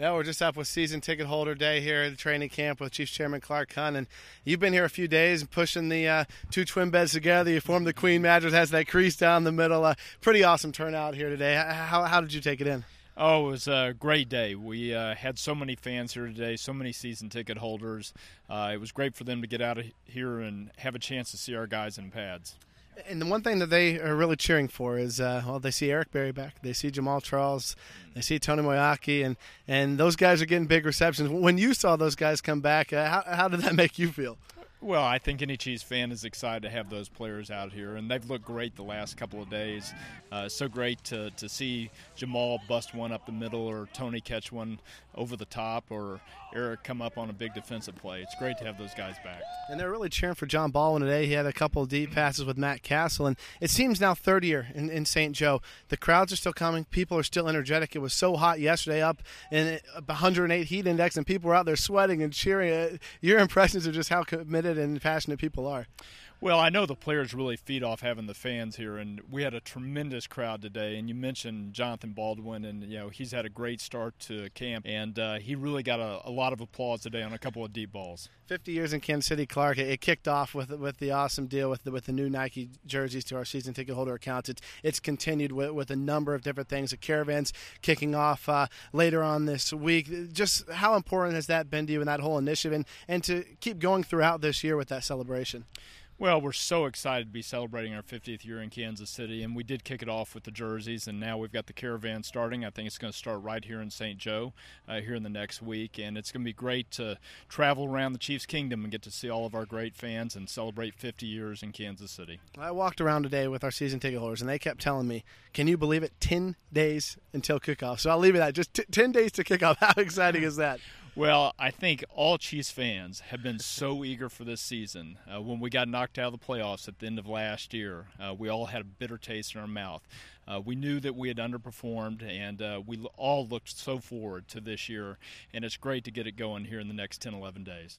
Yeah, we're just up with season ticket holder day here at the training camp with Chiefs Chairman Clark Hunt. And you've been here a few days pushing the two twin beds together. You formed the Queen mattress, has that crease down the middle. Pretty awesome turnout here today. How did you take it in? Oh, it was a great day. We had so many fans here today, so many season ticket holders. It was great for them to get out of here and have a chance to see our guys in pads. And the one thing that they are really cheering for is, they see Eric Berry back, they see Jamal Charles, they see Tony Moyaki, and those guys are getting big receptions. When you saw those guys come back, how did that make you feel? Well, I think any Chiefs fan is excited to have those players out here, and they've looked great the last couple of days. So great to see Jamal bust one up the middle, or Tony catch one over the top, or Eric come up on a big defensive play. It's great to have those guys back. And they're really cheering for John Baldwin today. He had a couple of deep passes with Matt Castle, and it seems now third year in St. Joe. The crowds are still coming. People are still energetic. It was so hot yesterday, up in 108 heat index, and people were out there sweating and cheering. Your impressions of just how committed and passionate people are? Well, I know the players really feed off having the fans here, and we had a tremendous crowd today. And you mentioned Jonathan Baldwin, and he's had a great start to camp, and he really got a lot of applause today on a couple of deep balls. 50 years in Kansas City, Clark. It kicked off with the awesome deal with the new Nike jerseys to our season ticket holder accounts. It's continued with a number of different things. The Caravans kicking off later on this week. Just how important has that been to you in that whole initiative, and to keep going throughout this year with that celebration? Well, we're so excited to be celebrating our 50th year in Kansas City, and we did kick it off with the jerseys, and now we've got the Caravan starting. I think it's going to start right here in St. Joe here in the next week, and it's going to be great to travel around the Chiefs Kingdom and get to see all of our great fans and celebrate 50 years in Kansas City. I walked around today with our season ticket holders, and they kept telling me, can you believe it, 10 days until kickoff? So I'll leave it at just 10 days to kickoff. How exciting is that? Well, I think all Chiefs fans have been so eager for this season. When we got knocked out of the playoffs at the end of last year, we all had a bitter taste in our mouth. We knew that we had underperformed, and we all looked so forward to this year, and it's great to get it going here in the next 10, 11 days.